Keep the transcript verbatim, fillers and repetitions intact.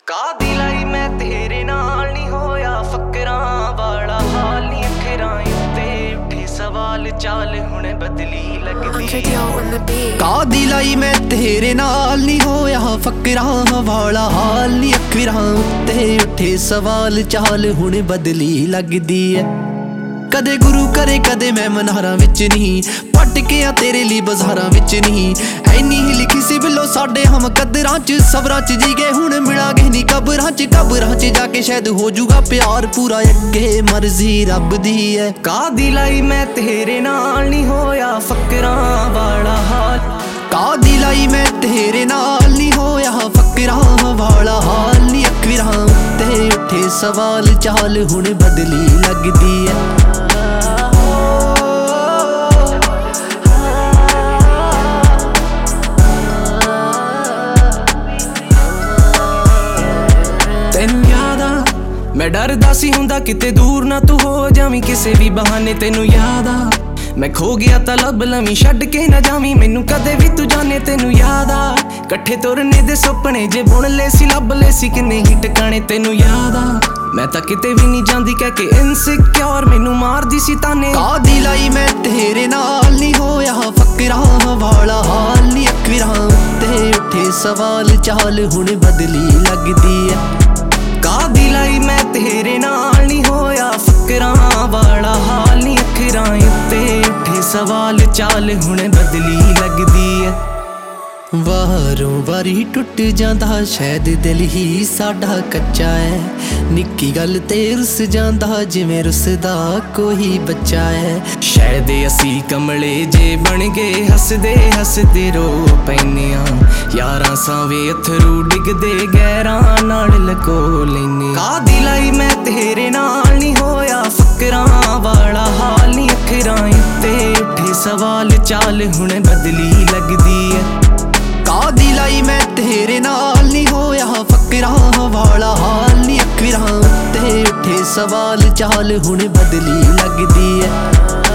ਕਾਦੀ ਲਈ ਮੈਂ ਤੇਰੇ ਨਾਲ ਨਹੀਂ ਹੋਇਆ ਫਕਰਾਂ ਵਾਲਾ ਹਾਲ ਨੀ ਅੱਖਰਾਂ ਉੱਤੇ ਉੱਠੇ ਸਵਾਲ ਚਾਲ ਹੁਣ ਬਦਲੀ ਲੱਗਦੀ ਕਾਦੀ ਲਈ ਮੈਂ ਤੇਰੇ ਨਾਲ ਨਹੀਂ ਹੋਇਆ ਫਕਰਾਂ ਵਾਲਾ ਹਾਲ ਨੀ ਅੱਖਰਾਂ ਉੱਤੇ ਉੱਠੇ ਸਵਾਲ ਚਾਲ ਹੁਣ ਬਦਲੀ ਲੱਗਦੀ ਐ ਕਦੇ ਗੁਰੂ ਕਰੇ ਕਦੇ ਮੈਂ ਮਨਹਾਰਾਂ ਵਿੱਚ ਨਹੀਂ ਪੱਟ ਕੇ ਆ ਤੇਰੇ ਲਈ ਬਾਜ਼ਾਰਾਂ ਵਿੱਚ ਨਹੀਂ ਐਨੀ ਹੀ ਲਿਖੀ ਸੀ ਬਿੱਲੋ ਸਾਡੇ ਹਮ ਕਦਰਾਂ ਚ ਸਬਰਾਂ ਚ ਜੀ ਗਏ ਹੁਣ ਮਿਲਾਂਗੇ ਨੀ ਕਬਰਾਂ ਚ ਕਬਰਾਂ ਚ ਜਾ ਕੇ ਸ਼ਾਇਦ ਹੋ ਜੂਗਾ ਪਿਆਰ ਪੂਰਾ ਅੱਗੇ ਮਰਜ਼ੀ ਰੱਬ ਦੀ ਐ ਕਾਦੀ ਲਈ ਮੈਂ ਤੇਰੇ ਨਾਲ ਨਹੀਂ ਹੋਇਆ ਫਕਰਾਂ ਵਾਲਾ ਹਾਲ ਕਾਦੀ ਲਈ ਮੈਂ ਤੇਰੇ ਨਾਲ ਨਹੀਂ ਹੋਇਆ ਫਕਰਾਂ ਵਾਲਾ ਹਾਲ ਨੀ ਅੱਖਰਾਂ ਉੱਤੇ ਉੱਠੇ ਸਵਾਲ ਚਾਲ ਹੁਣ ਬਦਲੀ ਲੱਗਦੀ ਐ ਮੈਂ ਡਰਦਾ ਸੀ ਹੁੰਦਾ ਕਿਤੇ ਦੂਰ ਨਾ ਤੂੰ ਹੋ ਜਾਵੀਂ ਕਿਸੇ ਵੀ ਬਹਾਨੇ ਤੈਨੂੰ ਯਾਦ ਆ ਮੈਂ ਖੋ ਗਿਆ ਤਾਂ ਲੱਭ ਲਵੀਂ ਛੱਡ ਕੇ ਨਾ ਜਾਵੀਂ ਮੈਨੂੰ ਕਦੇ ਵੀ ਤੂੰ ਜਾਣੇ ਤੈਨੂੰ ਯਾਦ ਆ ਇਕੱਠੇ ਤੁਰਨੇ ਦੇ ਸੁਪਨੇ ਜੇ ਬੁਣ ਲਏ ਸੀ ਲੱਭ ਲਏ ਸੀ ਕਿੰਨੇ ਹੀ ਟਿਕਾਣੇ ਤੈਨੂੰ ਯਾਦ ਆ ਮੈਂ ਤਾਂ ਕਿਤੇ ਵੀ ਨਹੀਂ ਜਾਂਦੀ ਕਹਿ ਕੇ ਇਨਸਿਕਿਉਰ ਮੈਨੂੰ ਮਾਰਦੀ ਸੀ ਤਾਨੇ ਕਾਦੀ ਲਈ ਮੈਂ ਤੇਰੇ ਨਾਲ ਨਹੀਂ ਹੋਇਆ ਫਕਰਾਂ ਵਾਲਾ ਹਾਲ ਨੀ ਅੱਖਰਾਂ ਉੱਤੇ ਉੱਠੇ ਸਵਾਲ ਚਾਲ ਹੁਣ ਬਦਲੀ ਲੱਗਦੀ ਐ ਕਾਦੀ ਲਈ ਮੈਂ ਤੇਰੇ ਨਾਲ ਨਹੀਂ ਹੋਇਆ ਫਕਰਾਂ ਵਾਲਾ ਹਾਲ ਨੀ ਅੱਖਰਾਂ ਉੱਤੇ ਉੱਠੇ ਸਵਾਲ ਚਾਲ ਹੁਣ ਬਦਲੀ ਲੱਗਦੀ ਐ ਵਾਰੋਂ ਵਾਰੀ ਟੁੱਟ ਜਾਂਦਾ ਸ਼ਾਇਦ ਦਿਲ ਹੀ ਸਾਡਾ ਕੱਚਾ ਐ ਨਿੱਕੀ ਗੱਲ ਤੇ ਰੁੱਸ ਜਾਂਦਾ ਜਿਵੇਂ ਰੁੱਸਦਾ ਕੋਈ ਬੱਚਾ ਐ ਸ਼ਾਇਦ ਅਸੀਂ ਕਮਲੇ ਜੇ ਬਣ ਗਏ ਹੱਸਦੇ ਹੱਸਦੇ ਰੋ ਪੈਨੇ ਆ ਯਾਰਾਂ ਸਾਵੇਂ ਅਥਰੂ ਡਿੱਗਦੇ ਗਹਿਰਾਂ ਨਾਲ ਲਕੋ ਲੈਨੇ ਕਾਦੀ ਲਈ ਮੈਂ ਤੇਰੇ ਨਾਲ ਨਹੀਂ ਹੋਇਆ ਫਕਰਾਂ ਵਾਲਾ ਹਾਲ ਨੀ ਅੱਖਰਾਂ ਉੱਤੇ ਉੱਠੇ ਸਵਾਲ ਚਾਲ ਹੁਣ ਬਦਲੀ ਲੱਗਦੀ ਐ ਕਾਦੀ ਲਈ ਮੈਂ ਤੇਰੇ ਨਾਲ ਨਹੀਂ ਹੋਇਆ ਫਕਰਾਂ ਵਾਲਾ ਹਾਲ ਨੀ ਅੱਖਰਾਂ ਉੱਤੇ ਉੱਠੇ ਸਵਾਲ ਚਾਲ ਹੁਣ ਬਦਲੀ ਲੱਗਦੀ ਐ